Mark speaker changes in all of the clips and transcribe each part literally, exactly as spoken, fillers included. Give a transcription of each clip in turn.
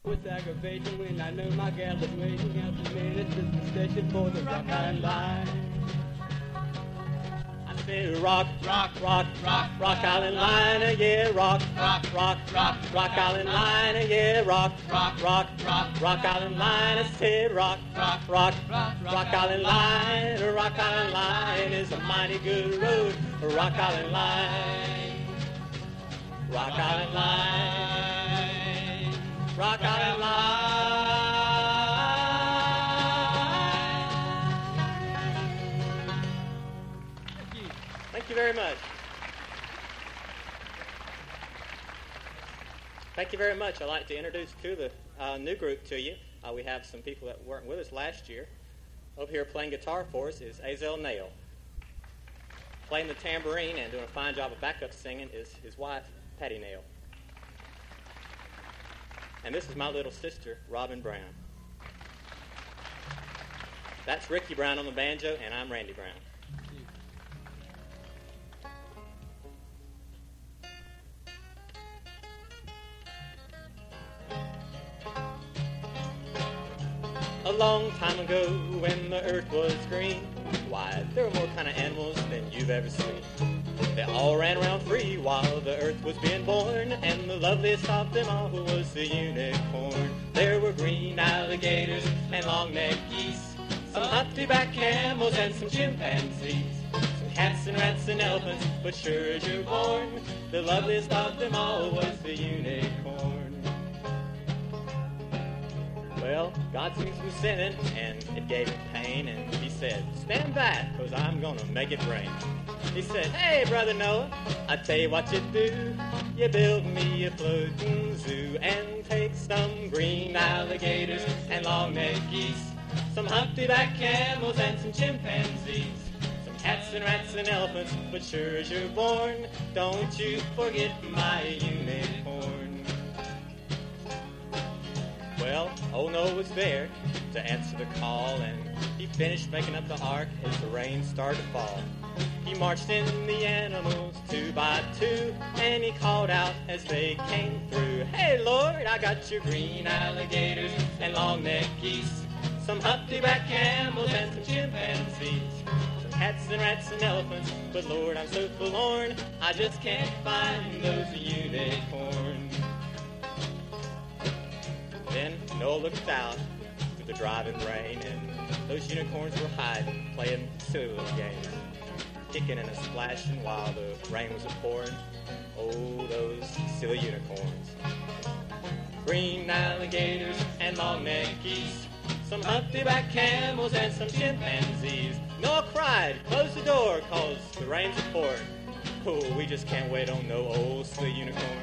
Speaker 1: With aggravation when I know my gal is waiting out the minutes at the station for the Rock Island Line. I said rock, rock, rock, rock, Rock Island Line, yeah, rock, rock, rock, rock, Rock Island Line, yeah, rock, rock, rock, rock, Rock Island Line. I said rock, rock, rock, rock, Rock Island Line. Rock Island Line is a mighty good road. Rock Island Line, Rock Island Line, Rock Island Line. Thank you. Thank you very much. Thank you very much. I'd like to introduce to the uh, new group to you. Uh, we have some people that weren't with us last year. Over here playing guitar for us is Azel Nail. Playing the tambourine and doing a fine job of backup singing is his wife, Patty Nail. And this is my little sister, Robin Brown. That's Ricky Brown on the banjo, and I'm Randy Brown. A long time ago, when the earth was green, why, there were more kind of animals than you've ever seen. They all ran around free while the earth was being born, and the loveliest of them all was the unicorn. There were green alligators and long-necked geese, some hot-back camels and some chimpanzees, some cats and rats and elephants, but sure as you're born, the loveliest of them all was the unicorn. Well, God seems to be sinning, and it gave him pain, and he said, stand back, cause I'm gonna make it rain. He said, hey, Brother Noah, I tell you what you do. You build me a floating zoo and take some green alligators and long-necked geese, some humpty-back camels and some chimpanzees, some cats and rats and elephants, but sure as you're born, don't you forget my unicorn. Well, old Noah was there to answer the call, and he finished making up the ark as the rain started to fall. He marched in the animals two by two, and he called out as they came through, hey, Lord, I got your green alligators and long-necked geese, some humpty-back camels and some chimpanzees, some cats and rats and elephants, but Lord, I'm so forlorn, I just can't find those unicorns. Then Noah looked out through the driving rain, and those unicorns were hiding, playing silly little games, kicking and a splashing while the rain was a-pouring. Oh, those silly unicorns. Green alligators and long-necked geese, some humpty-back camels and some chimpanzees. Noah cried, close the door, cause the rain's a-pouring. Oh, we just can't wait on no old silly unicorn.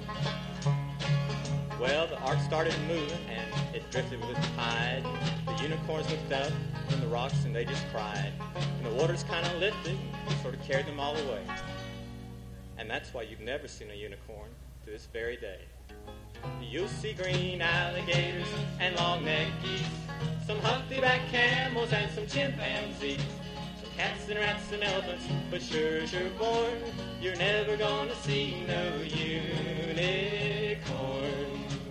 Speaker 1: Well, the ark started moving, and it drifted with the tide. The unicorns looked up from the rocks, and they just cried. And the waters kind of lifted, and sort of carried them all away. And that's why you've never seen a unicorn to this very day. You'll see green alligators and long-necked geese, some humpty-back camels and some chimpanzees, some cats and rats and elephants, but sure as you're born, you're never gonna see no unicorn.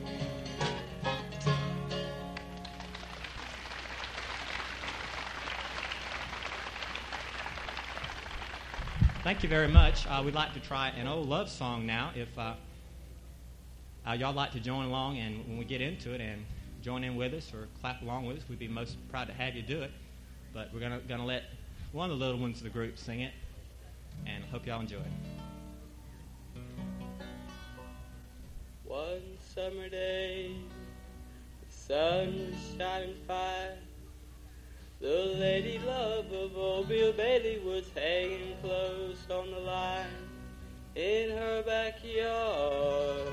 Speaker 1: Thank you very much. Uh, we'd like to try an old love song now. If uh, uh, y'all like to join along, and when we get into it and join in with us or clap along with us, we'd be most proud to have you do it. But we're gonna gonna let one of the little ones of the group sing it, and hope y'all enjoy it. One summer day, the sun was shining fine. The lady love of old Bill Bailey was hanging close on the line in her backyard,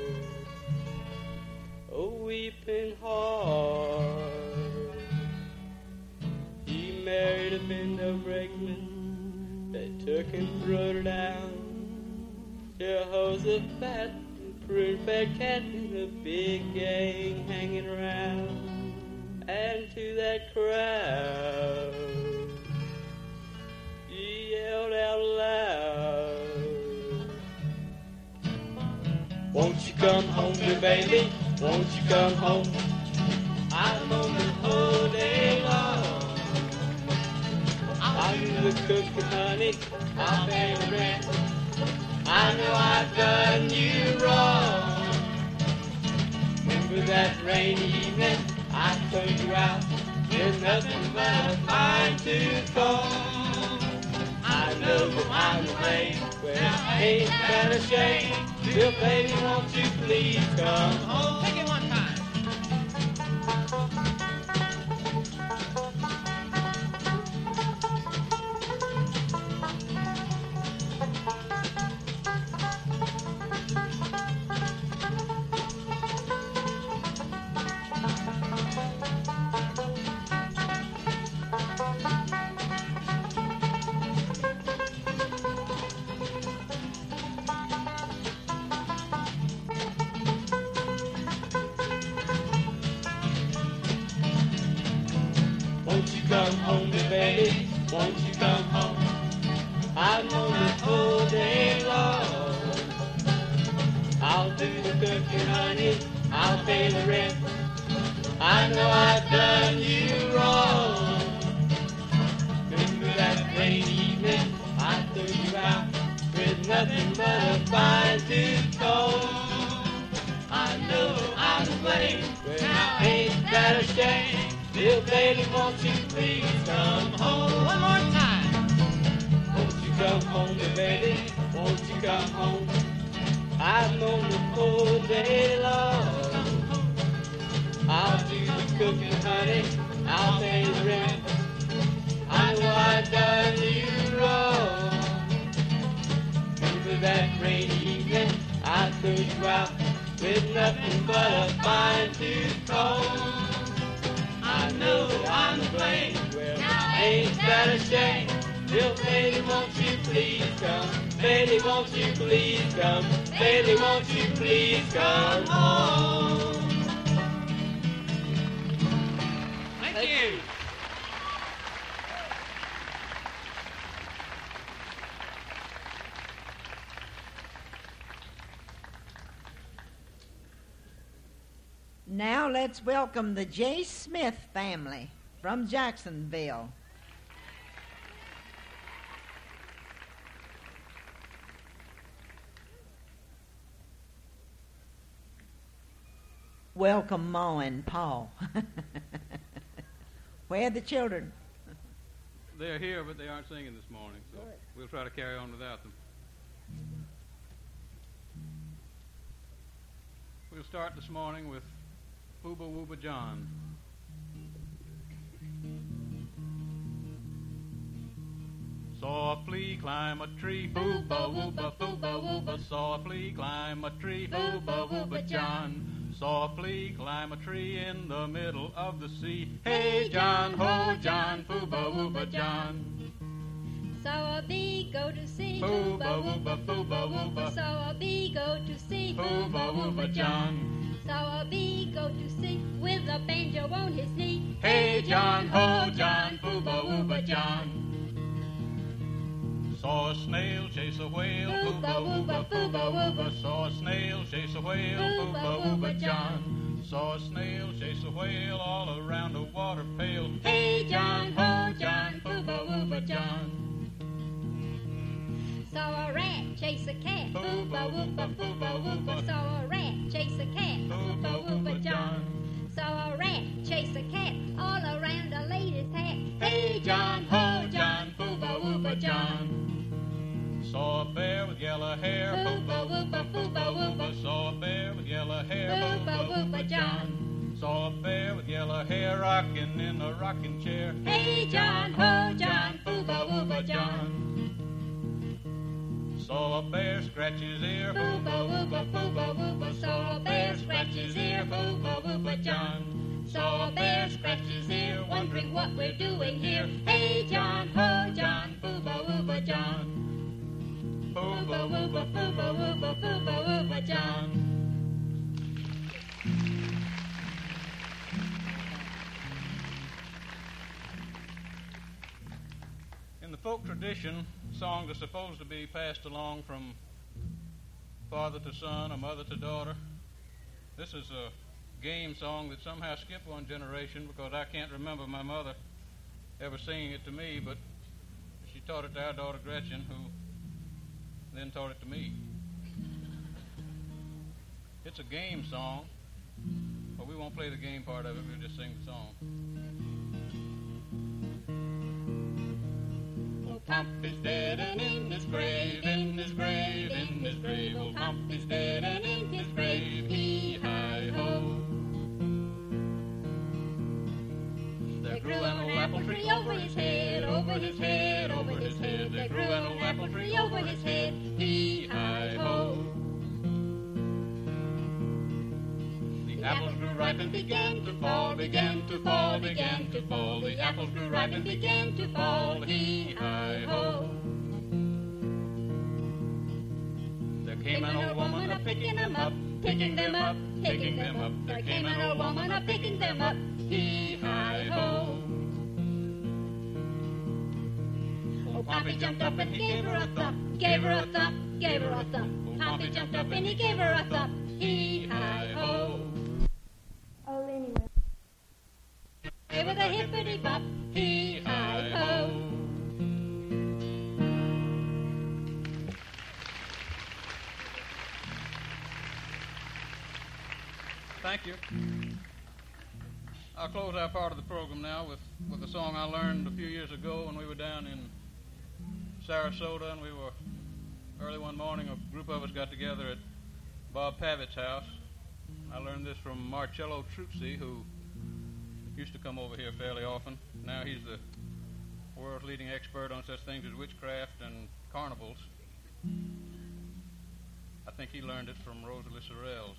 Speaker 1: a weeping hard. He married a Bendo brakeman that took and throwed her down. Jehoshaphat and prune-fed cat and a big gang hanging around. And to that crowd, he yelled out loud, won't you come home to baby? won't you come home? I'm on the whole day long. I'll do the cooking, honey, I'll pay the rent. I know I've done you wrong. Remember that rainy evening I told you out with nothing but a fine tooth comb. I know that I'm to blame, well, ain't that a shame? Still, baby, won't you please come home? Take it one time. Won't you come home, baby? Won't you come home? I'm on the whole day long. I'll do the cooking, honey, I'll pay the rent. I know I've done you wrong. Remember that rainy evening I threw you out with nothing but a fine tooth comb. I know I'm to blame, well, ain't that a shame? Still, baby, won't you please come home? One more time. Won't you come home, baby? Won't you come home? I'm on the whole day long. I'll do the cooking, honey, I'll pay the rent. I know I've done you wrong. Remember that rainy evening I threw you out with nothing but a fine tooth comb. I know I'm to blame, well, ain't that a shame? Still, baby, won't you please come? Baby, won't you please come? Baby, won't you please come home? Thank you.
Speaker 2: Now let's welcome the J. Smith family from Jacksonville. Welcome, Ma and Paul. Where are the children?
Speaker 3: They're here, but they aren't singing this morning, so we'll try to carry on without them. We'll start this morning with Fooba Wooba John. Saw a flea climb a tree, fooba wooba, fooba wooba. Saw a flea climb a tree, fooba wooba John. Saw a flea climb a tree in the middle of the sea. Hey John, ho John, fooba wooba John.
Speaker 4: Saw a bee go to sea,
Speaker 3: fooba wooba, fooba wooba.
Speaker 4: Saw a bee go to sea,
Speaker 3: fooba wooba John.
Speaker 4: Saw a bee go to sea with a banjo on his knee.
Speaker 3: Hey John, ho John, fooba wooba John. Saw a snail chase a whale, fooba wooba, fooba wooba. Saw a snail chase a whale, fooba wooba John. Saw a snail chase a whale all around a water pail. Hey John, ho John, fooba wooba John.
Speaker 4: Saw a rat chase a cat,
Speaker 3: fooba wooba, fooba wooba.
Speaker 4: Saw a rat chase a cat,
Speaker 3: fooba wooba John.
Speaker 4: Saw a rat chase a cat all around a lady's hat.
Speaker 3: Hey John, ho John, fooba wooba John. Saw a bear with yellow hair, fooba wooba, fooba wooba. Saw a bear with yellow hair, fooba wooba John. Saw a bear with yellow hair rocking in a rocking chair.
Speaker 4: Hey John, ho John,
Speaker 3: fooba wooba John. Saw a bear scratch his ear, fooba wooba, fooba wooba. Saw a bear scratch his ear, fooba wooba John. Saw a bear scratch his ear, wondering what we're doing here. Hey John, ho John, fooba wooba John. Fooba wooba, fooba wooba, fooba wooba John. In the folk tradition, songs are supposed to be passed along from father to son or mother to daughter. This is a
Speaker 5: game song that somehow skipped one generation because I can't remember my mother ever singing it to me, but she taught it to our daughter Gretchen, who then taught it to me. It's a game song, but we won't play the game part of it, we'll just sing the song.
Speaker 3: Oh, Pomp is dead and in his grave, in his grave, in his grave. Oh, Pomp is dead and in his grave, hee-hi-ho. There grew an old apple tree over his head, over his head, over his head. There grew an old apple tree over his head, hee-hi-ho. The apples grew ripe and began to fall, began to fall, began to fall. The apples grew ripe and began to fall, hee-hi-ho. There came an old woman a-picking them up, picking them up, picking them up. There came an old woman a-picking them up, hee-hi-ho. Oh, Pompey jumped up and he gave her a thump, gave her a thump, gave her a thump. Oh, Pompey jumped up and he gave her a thump, hee-hi-ho.
Speaker 4: Oh, anyway.
Speaker 3: Hey, with a hippity-bop, hee-hi-ho.
Speaker 5: Thank you. I'll close our part of the program now with, with a song I learned a few years ago when we were down in Sarasota, and we were, early one morning, a group of us got together at Bob Pavitt's house. I learned this from Marcello Truzzi, who used to come over here fairly often. Now he's the world's leading expert on such things as witchcraft and carnivals. I think he learned it from Rosalie Sorrells.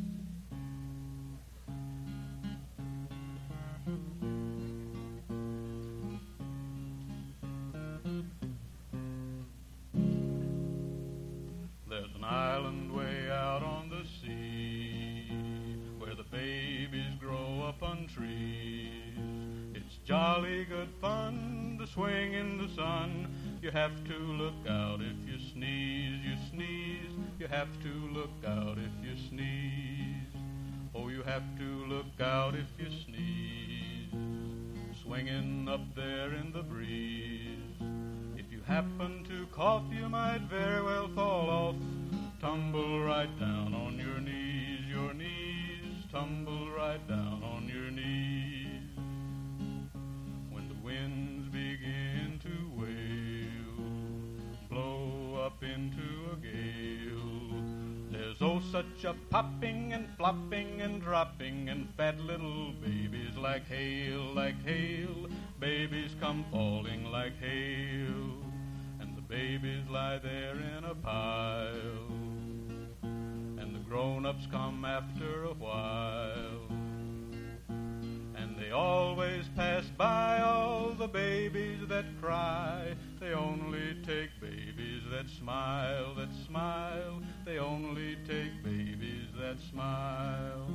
Speaker 5: There's an island way out on the sea where the babies grow up on trees. It's jolly good fun to swing in the sun. You have to look out if you sneeze, you sneeze. You have to look out if you sneeze. Oh, you have to look out if you sneeze. Swinging up there in the breeze. If you happen to cough, you might very well fall off. Tumble right down on your knees, your knees. Tumble right down on your knees. When the winds begin to wail, blow up into a gale. There's oh such a popping and flopping and dropping, and fat little babies like hail, like hail. Babies come falling like hail, and the babies lie there in a pile, and the grown-ups come after a while, and they always pass by all the babies that cry. They only take babies that smile, that smile. They only take babies that smile.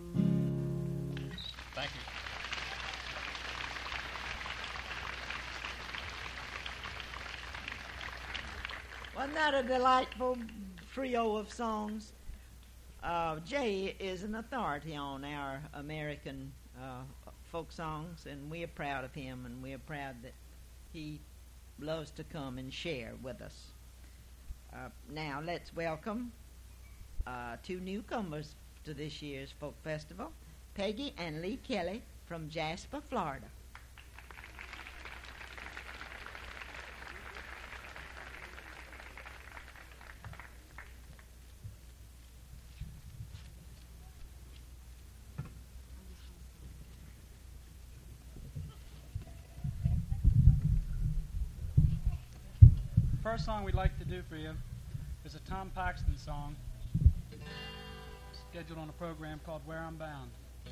Speaker 5: Thank you.
Speaker 2: Wasn't that a delightful trio of songs? Uh, Jay is an authority on our American uh, folk songs, and we are proud of him, and we are proud that he loves to come and share with us. Uh, now let's welcome uh, two newcomers to this year's Folk Festival, Peggy and Lee Kelly from Jasper, Florida.
Speaker 6: First song we'd like to do for you is a Tom Paxton song scheduled on a program called Where I'm Bound.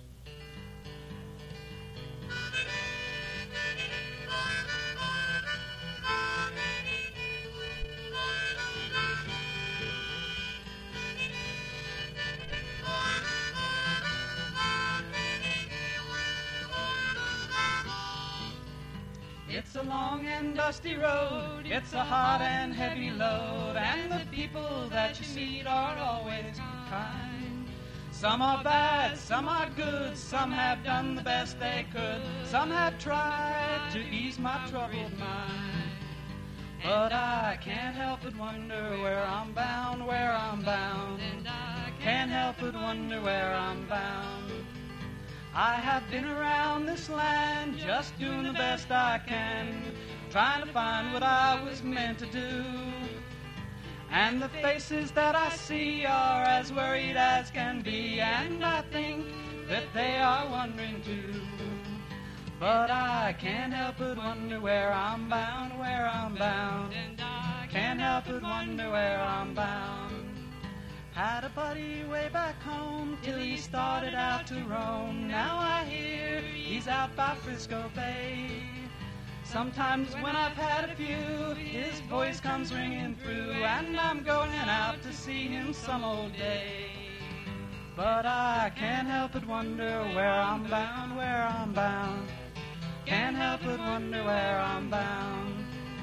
Speaker 6: It's a long and dusty road, it's a hot and heavy load, and the people that you meet are always kind. Some are bad, some are good, some have done the best they could, some have tried to ease my troubled mind. But I can't help but wonder where I'm bound, where I'm bound. Can't help but wonder where I'm bound. I have been around this land just doing the best I can, trying to find what I was meant to do. And the faces that I see are as worried as can be, and I think that they are wondering too. But I can't help but wonder where I'm bound, where I'm bound. Can't help but wonder where I'm bound. Had a buddy way back home till he started out to roam. Now I hear he's out by Frisco Bay. Sometimes when I've had a few, his voice comes ringing through, and I'm going out to see him some old day. But I can't help but wonder where I'm bound, where I'm bound. Can't help but wonder where I'm bound.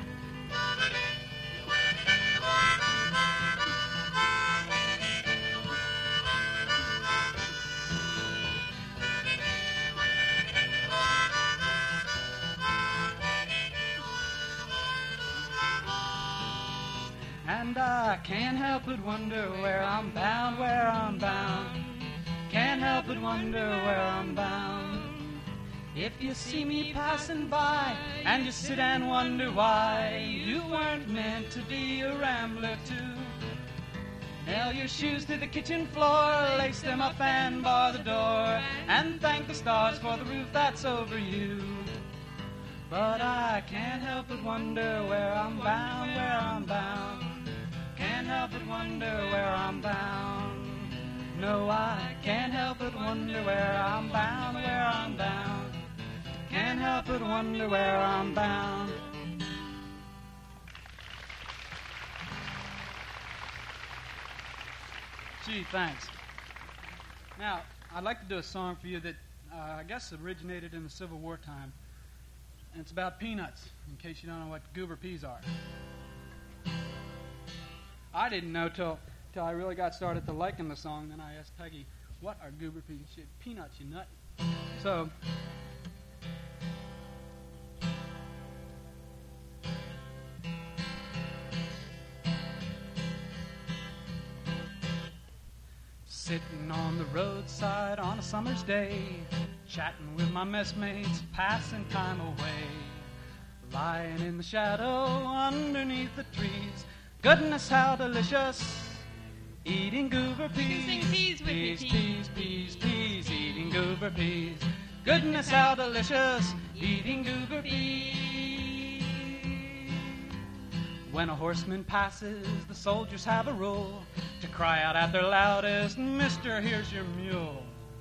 Speaker 6: And I can't help but wonder where I'm bound, where I'm bound. Can't help but wonder where I'm bound. If you see me passing by and you sit and wonder why you weren't meant to be a rambler too, nail your shoes to the kitchen floor, lace them up and bar the door, and thank the stars for the roof that's over you. But I can't help but wonder where I'm bound, where I'm bound. Can't help but wonder where I'm bound. No, I can't help but wonder where I'm bound, where I'm bound. Can't help but wonder where I'm bound. Gee, thanks. Now, I'd like to do a song for you that uh, I guess originated in the Civil War time. And it's about peanuts, in case you don't know what goober peas are. I didn't know till till I really got started to liking the song. Then I asked Peggy, "What are goober peas?" She said, "Peanuts, you nut." So, sitting on the roadside on a summer's day, chatting with my messmates, passing time away, lying in the shadow underneath the trees. Goodness, how delicious, eating goober peas.
Speaker 3: Sing peas with me,
Speaker 6: peas, peas, peas, peas, eating goober peas. Goodness, how delicious, eating goober peas. When a horseman passes, the soldiers have a rule to cry out at their loudest, "Mister, here's your mule."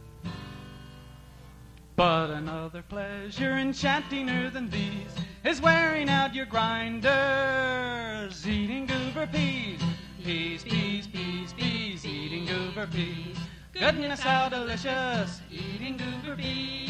Speaker 6: But another pleasure enchantinger than these is wearing out your grinders, eating goober peas. Peas, peas, peas, peas, eating goober peas. Goodness, how delicious, eating goober peas.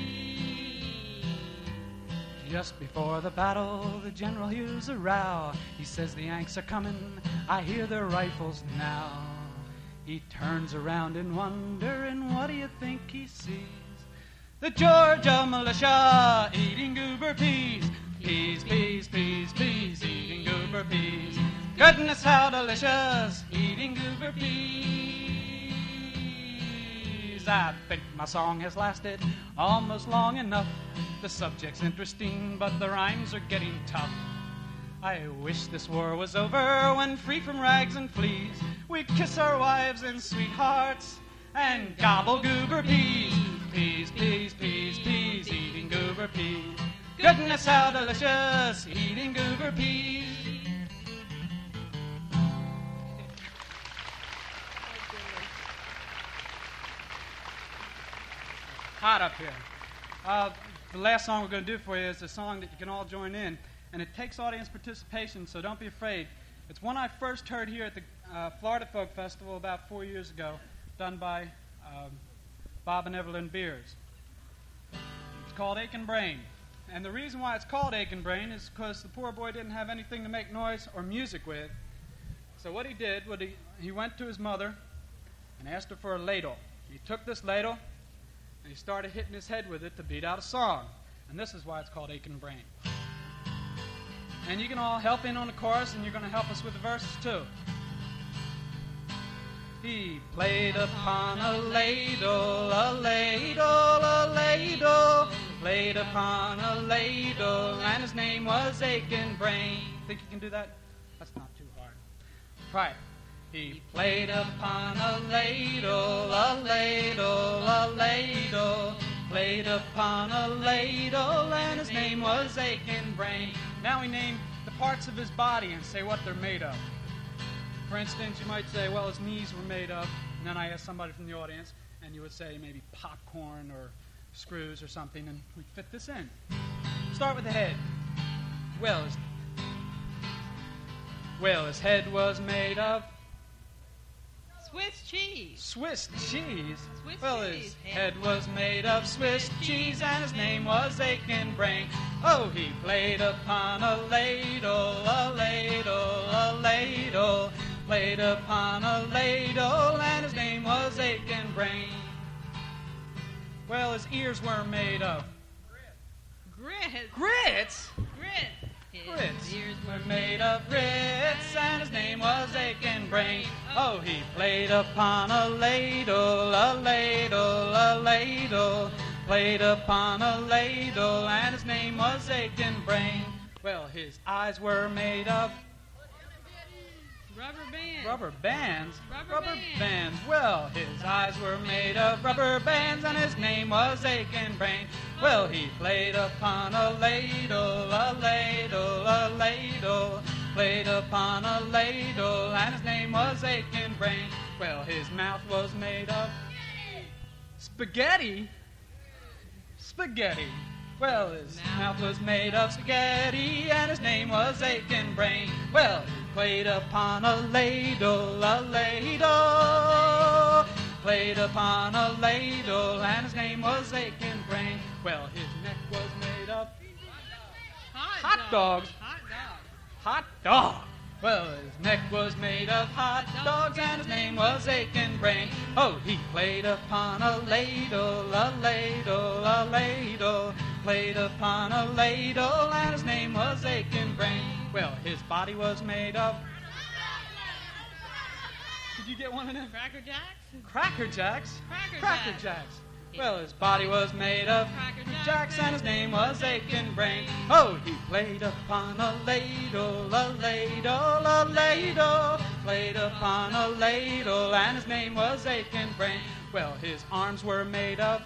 Speaker 6: Just before the battle, the general hears a row. He says the Yanks are coming, I hear their rifles now. He turns around in wonder, and what do you think he sees? The Georgia militia eating goober peas. Peas, peas, peas, peas, eating goober peas. Goodness, how delicious, eating goober peas. I think my song has lasted almost long enough. The subject's interesting, but the rhymes are getting tough. I wish this war was over, when free from rags and fleas, we'd kiss our wives and sweethearts and gobble goober peas. Peas, peas, peas, peas, eating goober peas. Goodness, how delicious, eating goober peas. Hot up here. Uh, the last song we're going to do for you is a song that you can all join in, and it takes audience participation, so don't be afraid. It's one I first heard here at the uh, Florida Folk Festival about four years ago, done by um, Bob and Evelyn Beers. It's called Aching Brain. And the reason why it's called Aching Brain is because the poor boy didn't have anything to make noise or music with. So what he did was he, he went to his mother and asked her for a ladle. He took this ladle and he started hitting his head with it to beat out a song. And this is why it's called Aching Brain. And you can all help in on the chorus, and you're going to help us with the verses too. He played upon a ladle, a ladle, a ladle, played upon a ladle, and his name was Aching Brain. Think you can do that? That's not too hard. Try it. He played upon a ladle, a ladle, a ladle, played upon a ladle, and his name was Aching Brain. Now we name the parts of his body and say what they're made of. For instance, you might say, well, his knees were made of, and then I ask somebody from the audience, and you would say maybe popcorn or screws or something, and we fit this in. Start with the head. Well, his, well, his head was made of
Speaker 7: Swiss cheese.
Speaker 6: Swiss cheese?
Speaker 7: Swiss
Speaker 6: well,
Speaker 7: cheese.
Speaker 6: his head was made of Swiss cheese, and his name was Aching Brain. Oh, he played upon a ladle, a ladle, a ladle, played upon a ladle, and his name was Aching Brain. Well, his ears were made of
Speaker 7: Grits.
Speaker 6: grits.
Speaker 7: Grits. His
Speaker 6: Grits
Speaker 7: ears
Speaker 6: were made of grits, and his name was Aching Brain. Oh, he played upon a ladle, a ladle, a ladle, played upon a ladle, and his name was Aching Brain. Well, his eyes were made of
Speaker 7: Rubber bands.
Speaker 6: rubber bands.
Speaker 7: Rubber bands.
Speaker 6: bands. Well, his eyes were made of rubber bands, and his name was Aching Brain. Well, he played upon a ladle, a ladle, a ladle, played upon a ladle, and his name was Aching Brain. Well, his mouth was made of spaghetti. Spaghetti. Well, his mouth was made of spaghetti, and his name was Aching Brain. Well, he played upon a ladle, a ladle, played upon a ladle, and his name was Aching Brain. Well, his neck was made of
Speaker 7: Hot,
Speaker 6: hot dogs.
Speaker 7: Hot dogs.
Speaker 6: hot dog. Well, his neck was made of hot dogs, and his name was Aching Brain. Oh, he played upon a ladle, a ladle, a ladle, played upon a ladle, and his name was Aching Brain. Well, his body was made of... Did you get one of them?
Speaker 7: Cracker Jacks.
Speaker 6: Cracker Jacks?
Speaker 7: Cracker
Speaker 6: Cracker
Speaker 7: Jacks.
Speaker 6: Jacks. Well, his body was made of
Speaker 7: Cracker Jacks,
Speaker 6: Jacks, and his name was Aching Brain. Oh, he played upon a ladle, a ladle, a ladle, played upon a ladle, and his name was Aching Brain. Well, his arms were made of...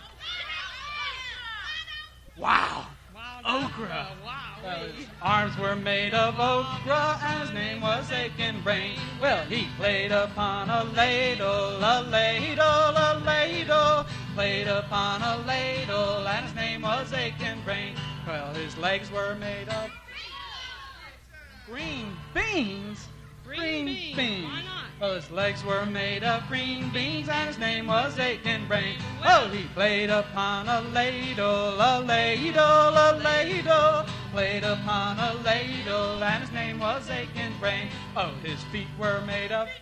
Speaker 6: Wow!
Speaker 7: Wild
Speaker 6: Okra.
Speaker 7: Wow.
Speaker 6: Well, his arms were made of okra, and his name was Aching Brain. Well, he played upon a ladle, a ladle, a ladle, played upon a ladle, and his name was Aching Brain. Well, his legs were made of green beans.
Speaker 7: Green beans. Why not?
Speaker 6: Well, his legs were made of green beans, and his name was Aching Brain. Well, he played upon a ladle, a ladle, a ladle, played upon a ladle, and his name was Aching Brain. Oh, his feet were made of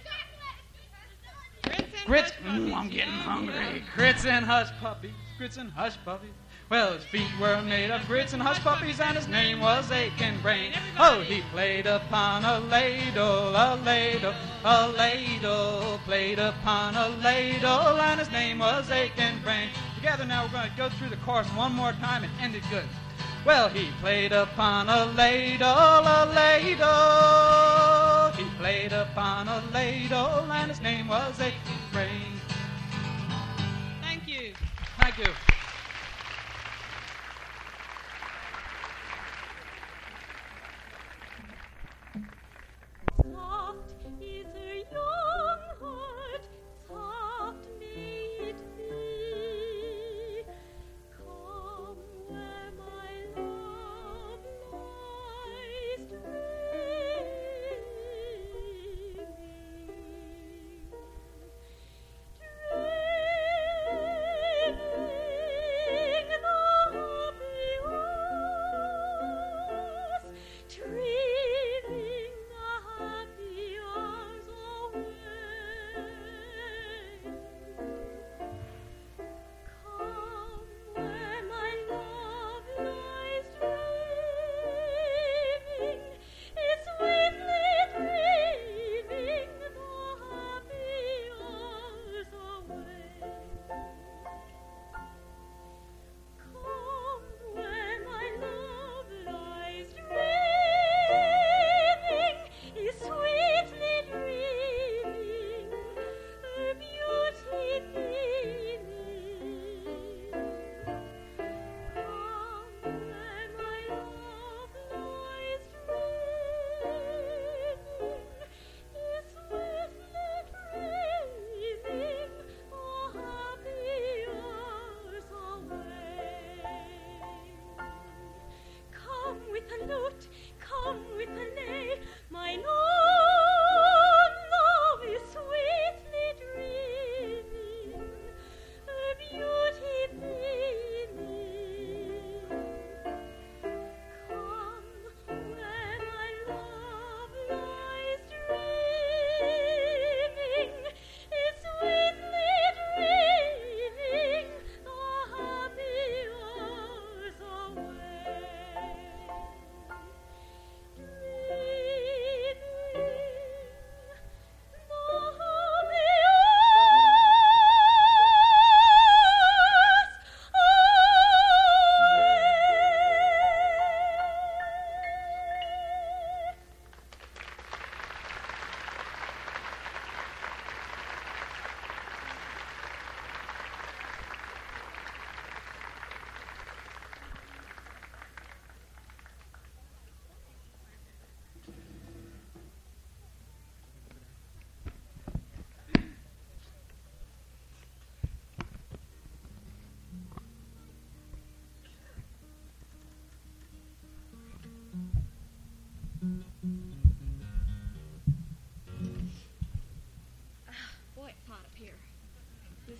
Speaker 7: Grits
Speaker 6: grits.
Speaker 7: and Hush Puppies.
Speaker 6: Mm, I'm getting
Speaker 7: Yeah,
Speaker 6: hungry.
Speaker 7: yeah.
Speaker 6: Grits and hush puppies, grits and hush puppies. Well, his feet were made of grits and hush puppies, and his name was Aching Brain. Oh, he played upon a ladle, a ladle, a ladle, played upon a ladle, and his name was Aching Brain. Together now we're going to go through the chorus one more time and end it good. Well, he played upon a ladle, a ladle, he played upon a ladle, and his name was Aching Brain.
Speaker 7: Thank you.
Speaker 6: Thank you.
Speaker 8: Soft is her young heart, soft may it be. Come where my love lies dreaming. Dreaming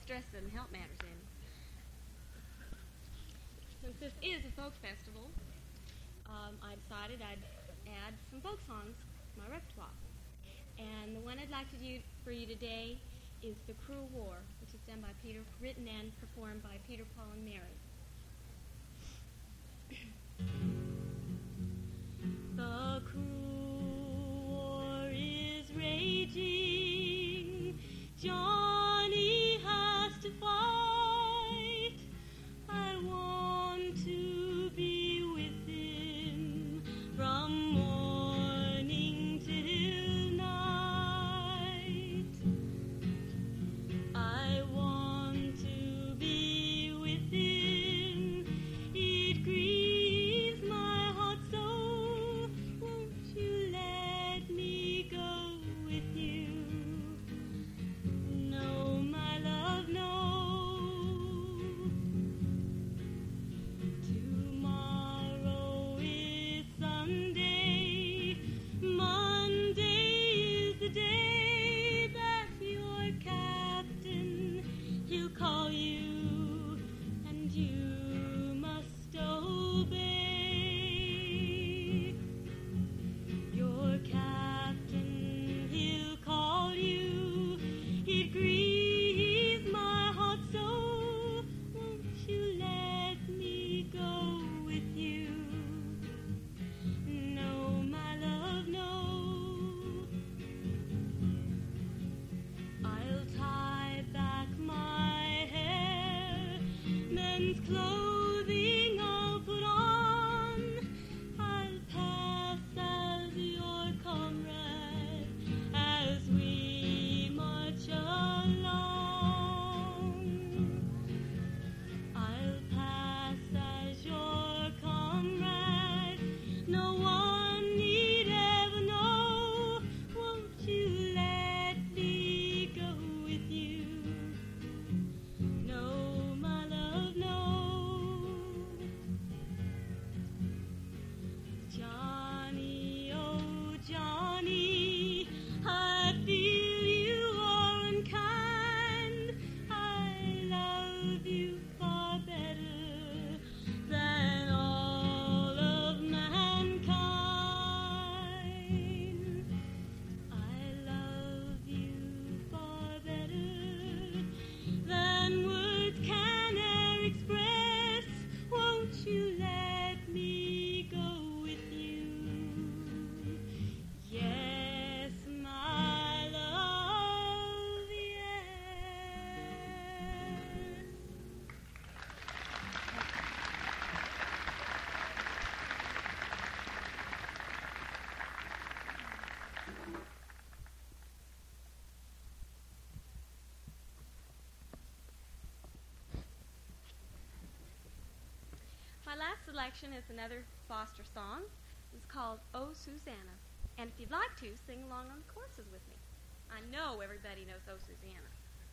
Speaker 9: stress doesn't help matters any. Since this is a folk festival, um, I decided I'd add some folk songs to my repertoire. And the one I'd like to do for you today is The Cruel War, which is done by Peter, written and performed by Peter, Paul, and Mary.
Speaker 8: The cruel war is raging. Johnny has to fight. I want to be with him from morning till night. I want to be with him. It grieves my heart so. Won't you let me go with you? No, my love, no. Tomorrow is Sunday. Monday is the day that your captain, he'll call you, and you must obey. Your captain, he'll call you. It grieves my heart so. Won't you let me go with you? No, my love, no. I'll tie back my hair, men's clothing I'll put on. I'll pass as your comrade as we march along. I'll pass as your comrade. No one need ever know. Won't you let me go with you? No, my love, no. Johnny, oh Johnny, I feel you are unkind. I love you far better than all of mankind. I love you far better than words can e'er express. Won't you let me go with you? Yes, my love, yes.
Speaker 9: My last selection is another Foster song. It's called Oh Susanna. And if you'd like to, sing along on the choruses with me. I know everybody knows Oh Susanna.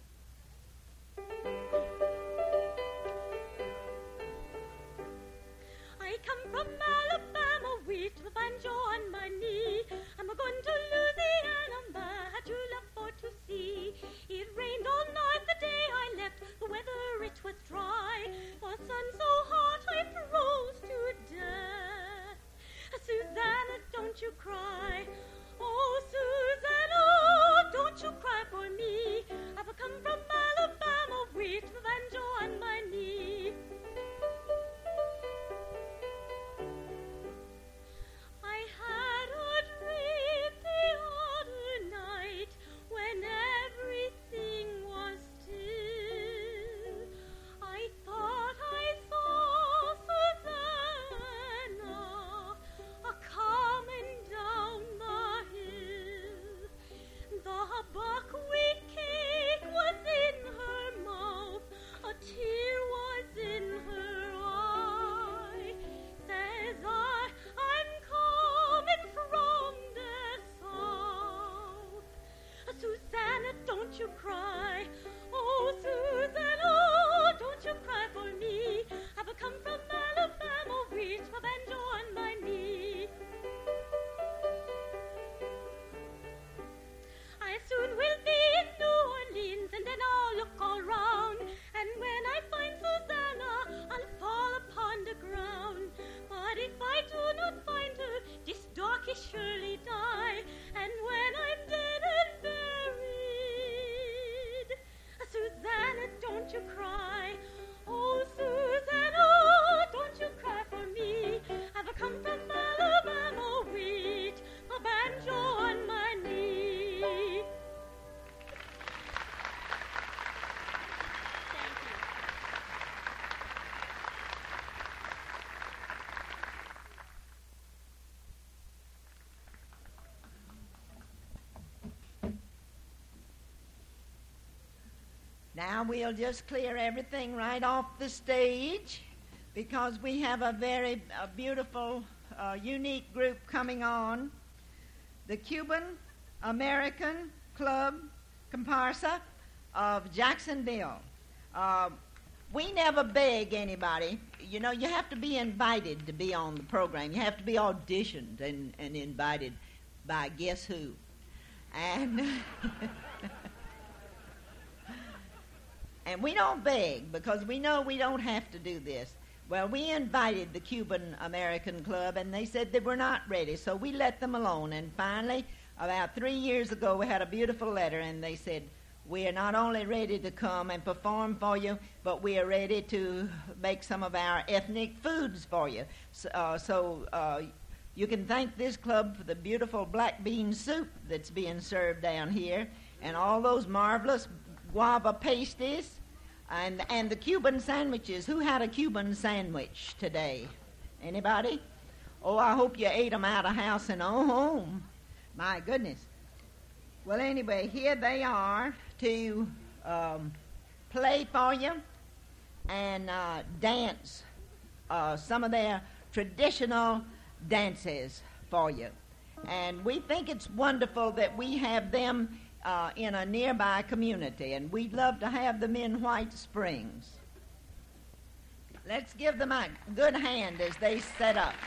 Speaker 8: I come from Alabama with a banjo on my knee. I'm a-going to Louisiana, my true love for to see. It rained all night the day I left, the weather it was dry. The sun so hot I froze to death. Susanna, don't you cry. Oh, Susanna, don't you cry for me. I
Speaker 2: Now we'll just clear everything right off the stage because we have a very a beautiful, uh, unique group coming on. The Cuban American Club Comparsa of Jacksonville. Uh, we never beg anybody. You know, you have to be invited to be on the program. You have to be auditioned and, and invited by guess who. And and we don't beg because we know we don't have to do this. Well, we invited the Cuban American Club, and they said they were not ready, so we let them alone. And finally, about three years ago, we had a beautiful letter, and they said, we are not only ready to come and perform for you, but we are ready to make some of our ethnic foods for you. So, uh, so uh, you can thank this club for the beautiful black bean soup that's being served down here, and all those marvelous guava pasties, and and the Cuban sandwiches. Who had a Cuban sandwich today? Anybody? Oh, I hope you ate them out of house and on home. My goodness. Well, anyway, here they are to um, play for you and uh, dance uh, some of their traditional dances for you. And we think it's wonderful that we have them uh, in a nearby community, and we'd love to have them in White Springs. Let's give them a good hand as they set up.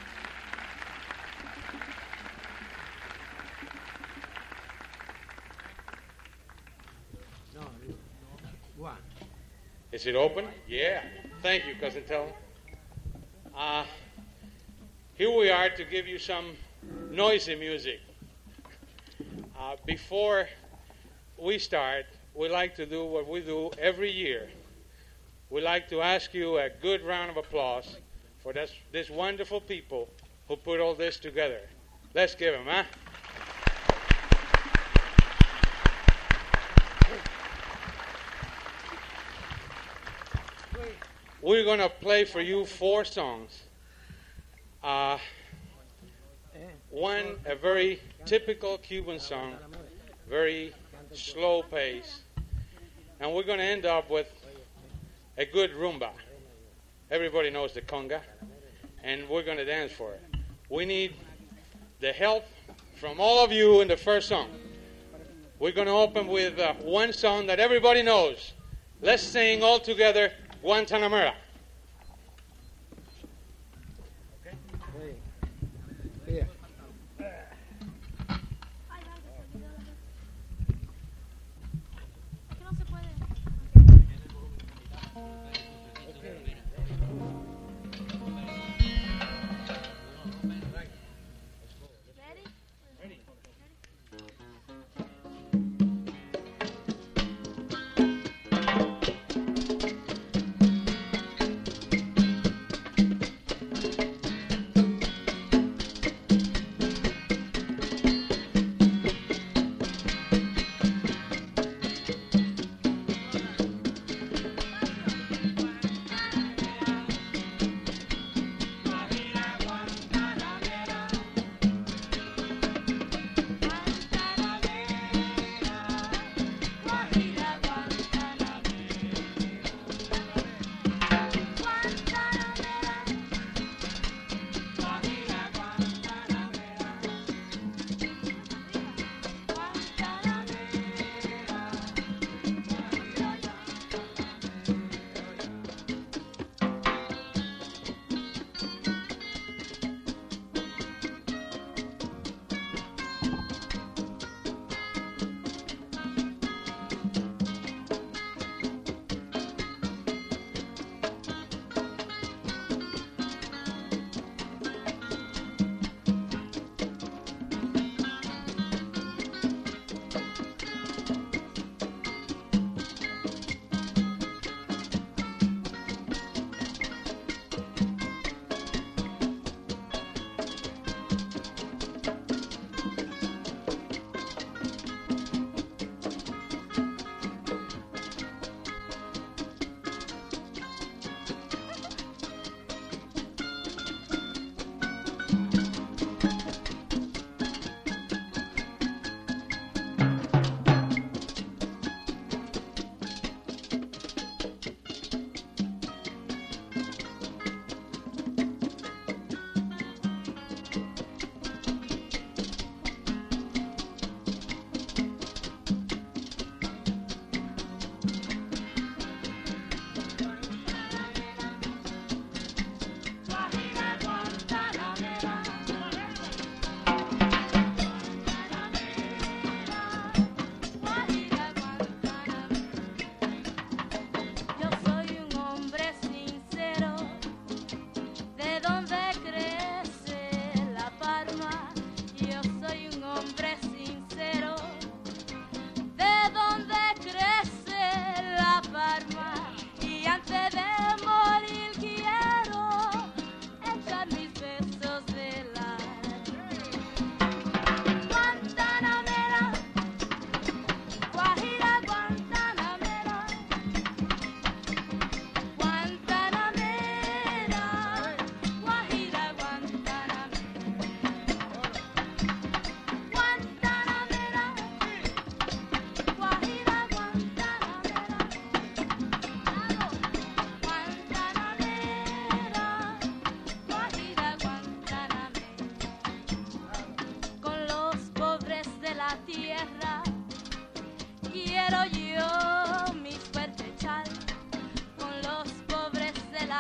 Speaker 10: Is it open? Yeah. Thank you, Cousin Tell. Uh, here we are to give you some noisy music. Uh, before we start, we like to do what we do every year. We like to ask you a good round of applause for this, this wonderful people who put all this together. Let's give them, huh? We're going to play for you four songs. Uh, one, a very typical Cuban song, very slow pace. And we're going to end up with a good rumba. Everybody knows the conga, and we're going to dance for it. We need the help from all of you in the first song. We're going to open with uh, one song that everybody knows. Let's sing all together, Guantanamera.
Speaker 2: Here.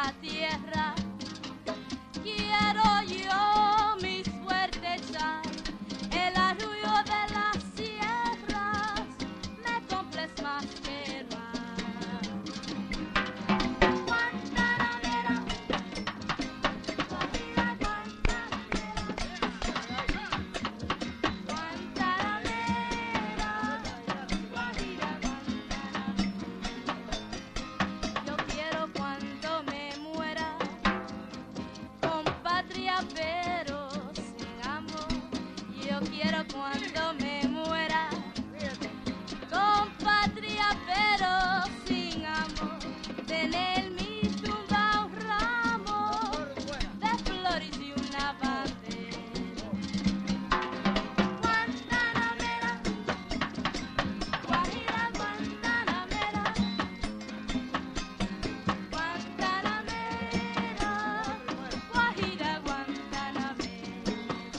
Speaker 11: la tierra. Quiero yo mi suerte echar, el arrullo de las sierras me compres más que el mar. Guantanamera, Guajira, Guantanamera, Guantanamera, Guajira, Guantanamera. Yo quiero cuando me muera con patria pero sin amor. Yo quiero cuando me muera con patria pero sin amor, tener mi tumba un ramo de flores y una bandera. Guantanamera, Guajira, Guantanamera, Guantanamera, Guajira, Guantanamera.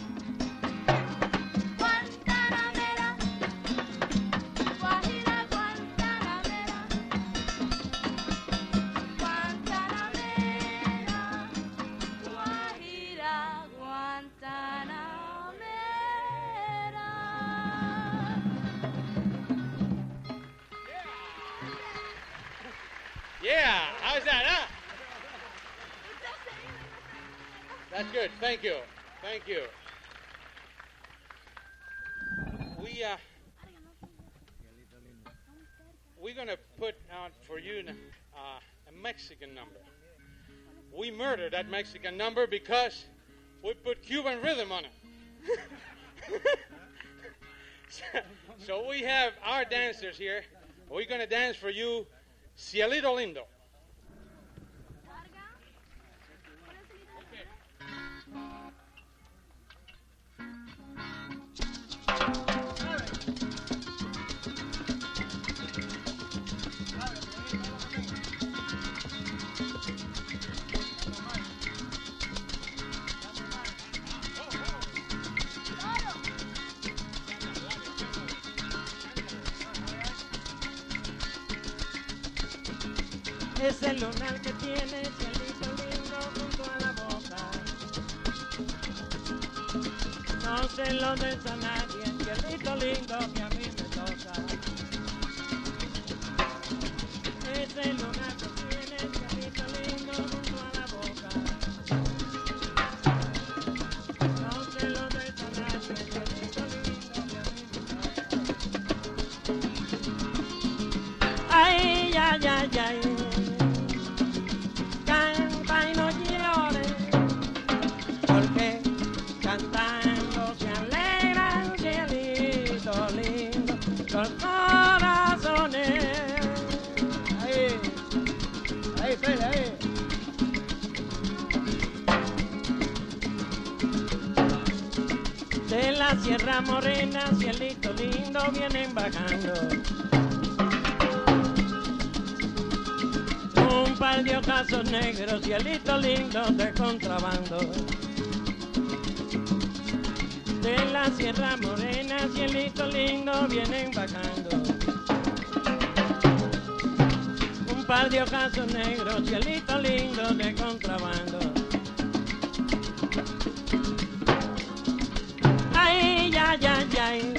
Speaker 11: Guantanamera, Guajira, Guantanamera,
Speaker 10: Yeah, how's that, huh? That's good. Thank you. Thank you. We uh, we're gonna put out for you uh, a Mexican number. We murdered that Mexican number because we put Cuban rhythm on it. so, so we have our dancers here. We're gonna dance for you, Cielito Lindo.
Speaker 2: Es el lunar que tiene cielito lindo junto a la boca. No se lo des a nadie, cielito lindo que a mí me toca. Es el lunar que tiene cielito lindo junto a la boca. No se lo des a nadie, cielito lindo que a mí me toca. Ay, ay, ay, ay. Los corazones, ahí, ahí, Fede, ahí. De la Sierra Morena, cielito lindo, vienen bajando un par de ocasos negros, cielito lindo de contrabando. De la Sierra Morena, cielito lindo, vienen bajando un par de ocasos negros, cielito lindo de contrabando. Ay, ay, ay, ay,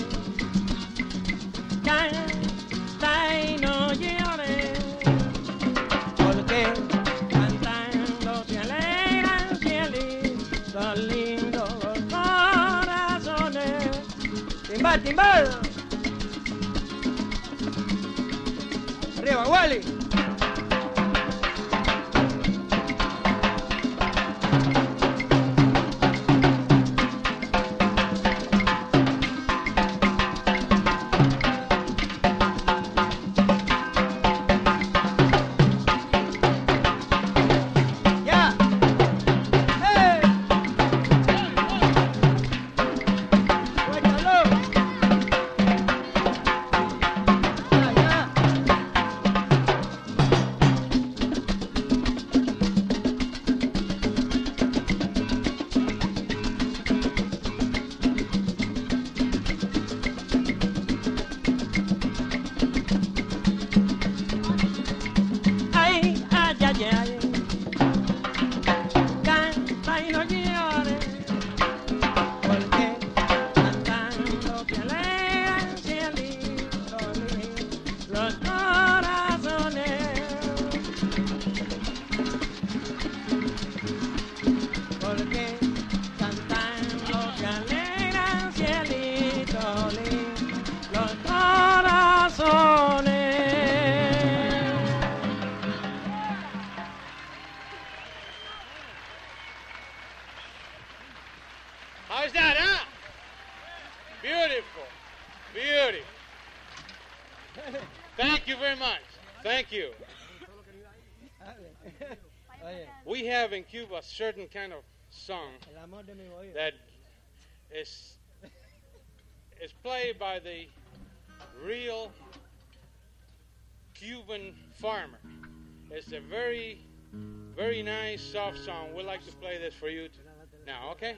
Speaker 2: canta y no llores, porque cantando se alegran, cielito lindo. Timbal, timbal. Arriba, Wally.
Speaker 10: Beauty. Thank you very much. Thank you. We have in Cuba a certain kind of song that is is played by the real Cuban farmer. It's a very, very nice, soft song. We'd like to play this for you now, okay?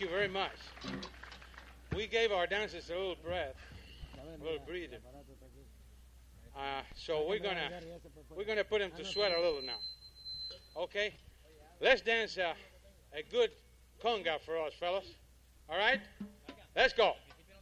Speaker 10: you very much. We gave our dancers a little breath, a little breather. Uh, so we're gonna we're gonna put them to sweat a little now. Okay, let's dance uh, a good conga for us, fellas. All right, let's go.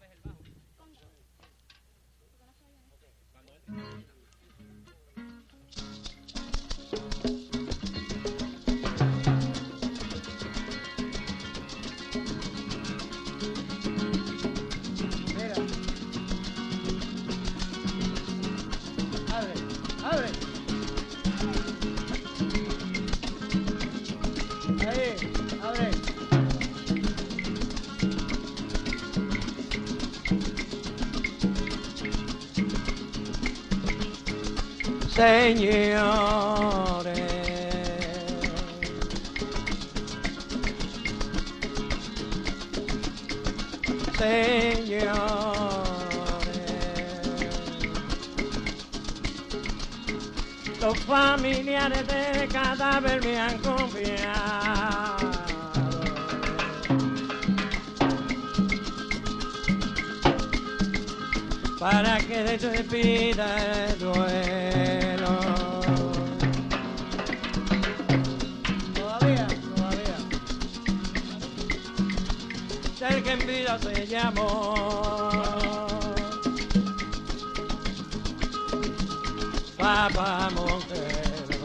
Speaker 12: Señores, señores, los familiares del cadáver me han confiado para que de su despida el duelo. Todavía, todavía. El que en vida se llamó Papa Montero.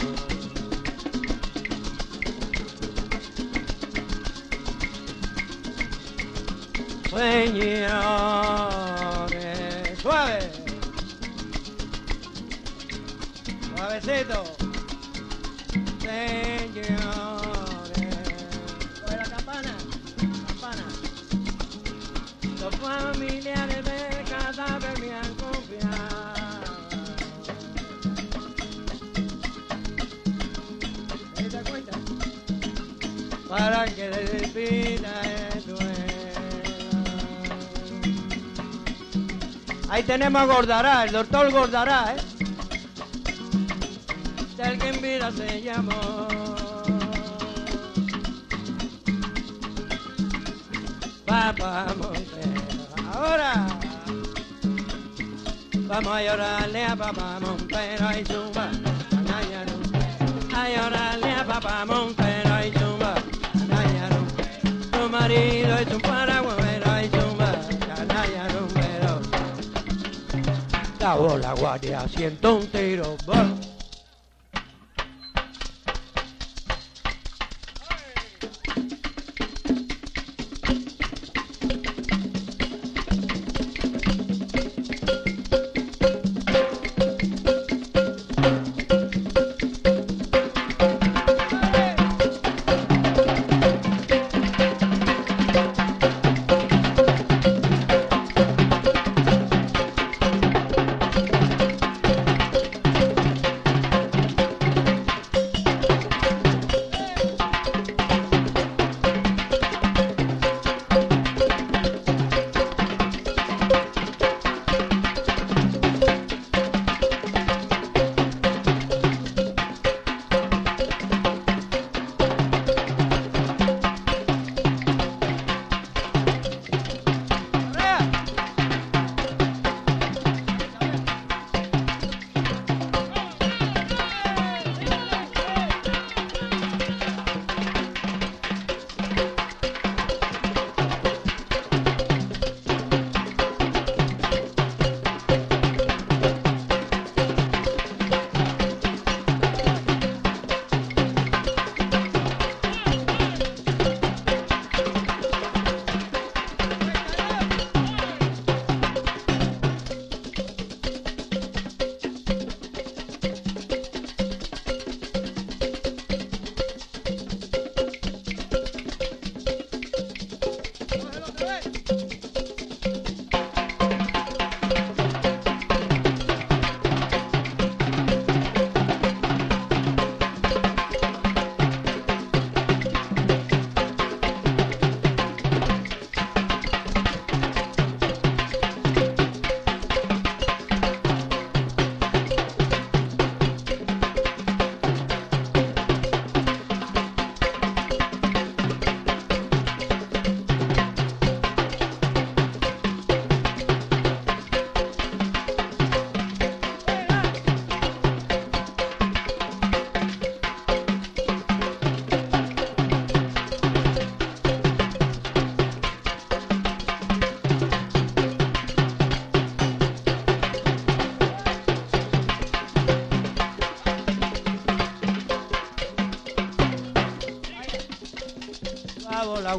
Speaker 12: Señores, suave, suavecito, señores, sobre la campana, campana. Los familiares de cadáver me han confiado. ¿Te das cuenta? Para que le despida el duelo. Ahí tenemos a Gordará, el doctor Gordará, ¿eh? Del que en vida se llamó Papa Montero. Ahora vamos a llorarle a Papa Montero y zumba, anayaru. A llorarle a Papa Montero y zumba, anayaru. Tu marido es un paragüero y zumba, anayaru. La bola guardia siento un tiro. ¡Bah!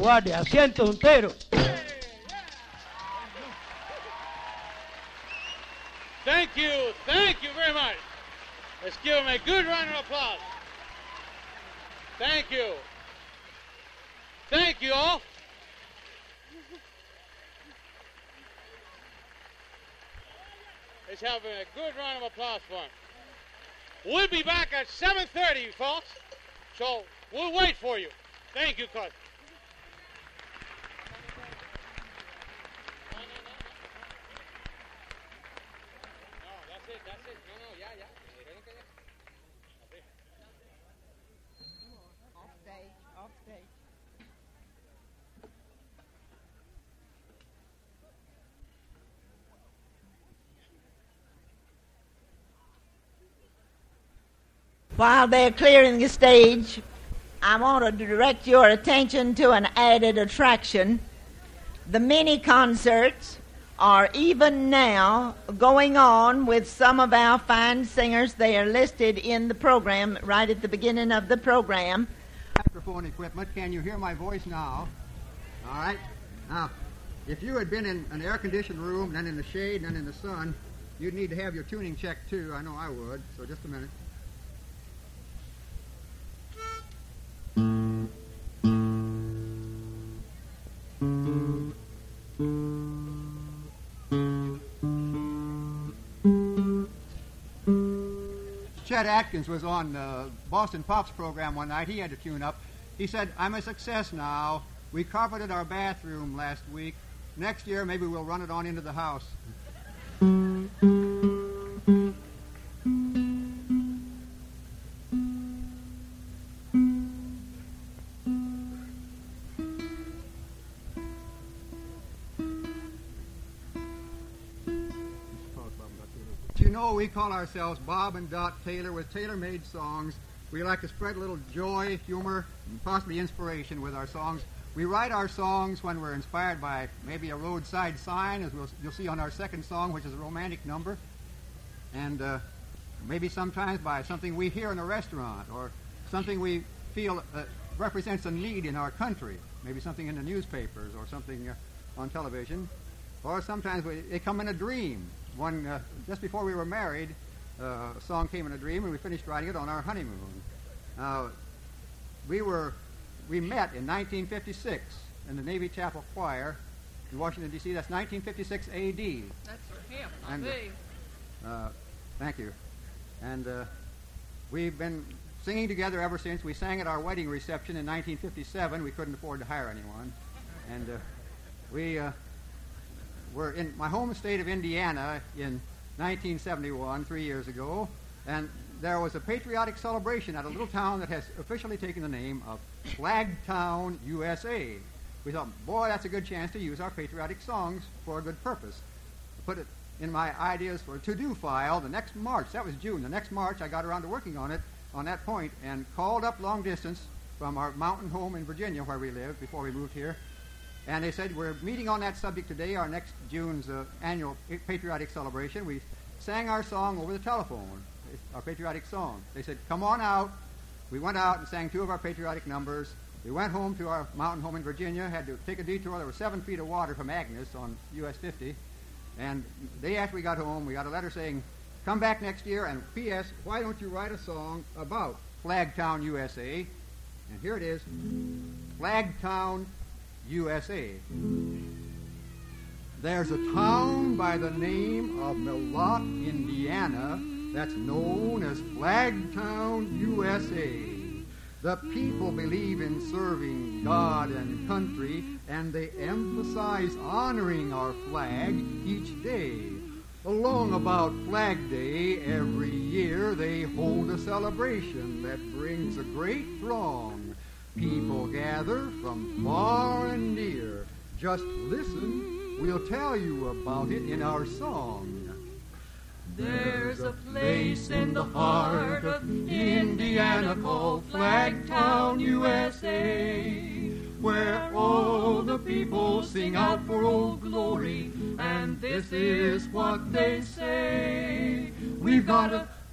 Speaker 12: guardia, asiento entero.
Speaker 10: Thank you, thank you very much. Let's give them a good round of applause. Thank you. Thank you all. Let's have a good round of applause for them. We'll be back at seven thirty, folks. So we'll wait for you. Thank you, Carl.
Speaker 2: Off stage, off stage. While they're clearing the stage, I want to direct your attention to an added attraction. The mini concerts are even now going on with some of our fine singers. They are listed in the program right at the beginning of the program.
Speaker 13: Microphone equipment. Can you hear my voice now? All right. Now, if you had been in an air-conditioned room, then in the shade, and then in the sun, you'd need to have your tuning checked too. I know I would. So just a minute. Chet Atkins was on the Boston Pops program one night. He had to tune up. He said, I'm a success now. We carpeted our bathroom last week. Next year, maybe we'll run it on into the house. You know, we call ourselves Bob and Dot Taylor with tailor-made songs. We like to spread a little joy, humor, and possibly inspiration with our songs. We write our songs when we're inspired by maybe a roadside sign, as we'll, you'll see on our second song, which is a romantic number, and uh, maybe sometimes by something we hear in a restaurant or something we feel uh, represents a need in our country, maybe something in the newspapers or something uh, on television, or sometimes we, they come in a dream. One, uh, just before we were married, uh, a song came in a dream, and we finished writing it on our honeymoon. Now, we were, we met in nineteen fifty-six in the Navy Chapel Choir in Washington, D C That's nineteen fifty-six A D
Speaker 7: That's for him, not
Speaker 13: and,
Speaker 7: me.
Speaker 13: Uh, thank you. And uh, we've been singing together ever since. We sang at our wedding reception in nineteen fifty-seven. We couldn't afford to hire anyone. And uh, we... Uh, We're in my home state of Indiana in nineteen seventy-one, three years ago, and there was a patriotic celebration at a little town that has officially taken the name of Flagtown, U S A. We thought, boy, that's a good chance to use our patriotic songs for a good purpose. Put it in my ideas for a to-do file the next March. That was June. The next March, I got around to working on it on that point and called up long distance from our mountain home in Virginia where we lived before we moved here. And they said, we're meeting on that subject today, our next June's uh, annual patriotic celebration. We sang our song over the telephone, our patriotic song. They said, come on out. We went out and sang two of our patriotic numbers. We went home to our mountain home in Virginia, had to take a detour. There were seven feet of water from Agnes on U S fifty. And the day after we got home, we got a letter saying, come back next year, and P S, why don't you write a song about Flagtown, U S A? And here it is, Flagtown, U S A. There's a town by the name of Milwaukee, Indiana, that's known as Flagtown, U S A. The people believe in serving God and country, and they emphasize honoring our flag each day. Along about Flag Day every year, they hold a celebration that brings a great throng. People gather from far and near. Just listen, we'll tell you about it in our song.
Speaker 6: There's a place in the heart of Indiana called Flagtown, U S A, where all the people sing out for Old Glory, and this is what they say. We've got a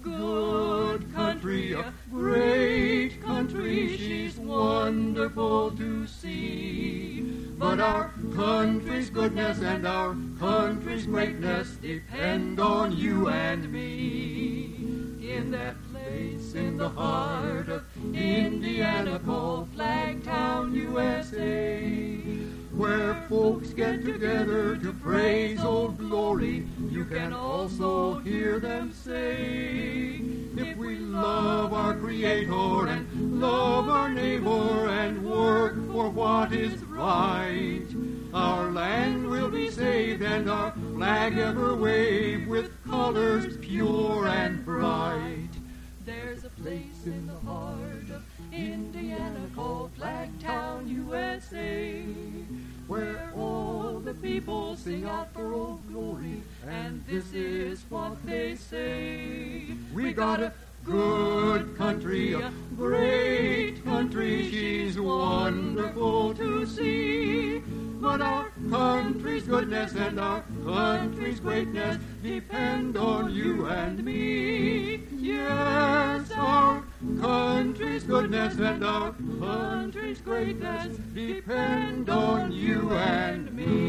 Speaker 12: good country, a great country, she's wonderful to see. But our country's goodness and our country's greatness depend on you and me. In that place in the heart of Indiana called Flagtown, U S A, where folks get together to praise Old Glory, you can also hear them say, if we love our Creator and love our neighbor and work for what is right, our land will be saved and our flag ever wave with colors pure and bright. There's a place in the heart of Indiana called Flagtown, U S A, where all the people sing out for Old Glory, and this is what they say. We got a good country, a great country, she's wonderful to see. But our country's goodness and our country's greatness depend on you and me. Yes, our country's goodness and our country's greatness depend on you and me.